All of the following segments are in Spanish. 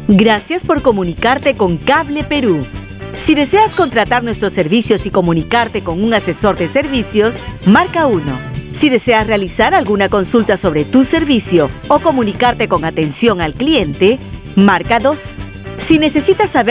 Gracias por comunicarte con Cable Perú. Si deseas contratar nuestros servicios y comunicarte con un asesor de servicios, marca 1. Si deseas realizar alguna consulta sobre tu servicio o comunicarte con atención al cliente, marca 2. Si necesitas saber...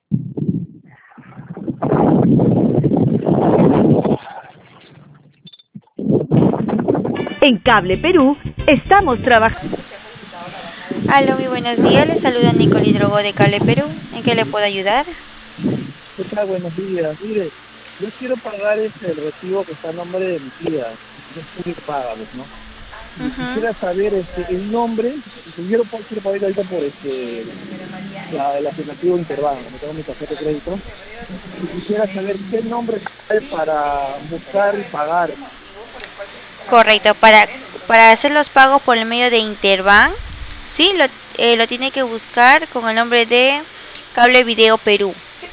En Cable Perú estamos trabajando... Aló, muy buenos días. Les saluda Nicole Hidrogo de Cable Perú. ¿En qué le puedo ayudar? ¿Qué tal? Buenos días. Mire, yo quiero pagar el recibo que está a nombre de mi tía. Yo estoy pagando, ¿no? Y quisiera saber el nombre. Yo lo quiero pagar ahorita por el aplicativo Interbank, no tengo mi tarjeta de crédito. Y quisiera saber qué nombre hay para buscar y pagar. Correcto. Para hacer los pagos por el medio de Interbank, sí, lo tiene que buscar con el nombre de Cable Video Perú.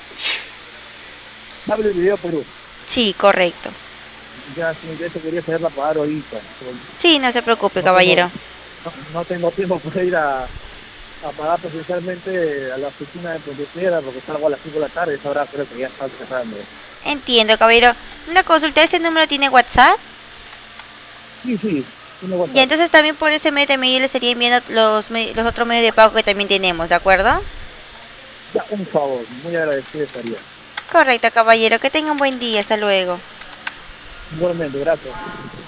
Cable Video Perú. Sí, correcto. Ya, sí, de eso quería saberla pagar ahorita. Sí, no se preocupe, caballero. No tengo tiempo para ir a pagar presencialmente a la oficina de Pontevedra porque salgo a las 5 de la tarde, esa hora creo que ya está cerrando. Entiendo, caballero. Una consulta, ¿este número tiene WhatsApp? Sí, tiene WhatsApp. Y entonces también por ese medio también yo le estaría enviando los otros medios de pago que también tenemos, ¿de acuerdo? Ya, un favor, muy agradecido estaría. Correcto, caballero. Que tenga un buen día. Hasta luego. Igualmente, gracias.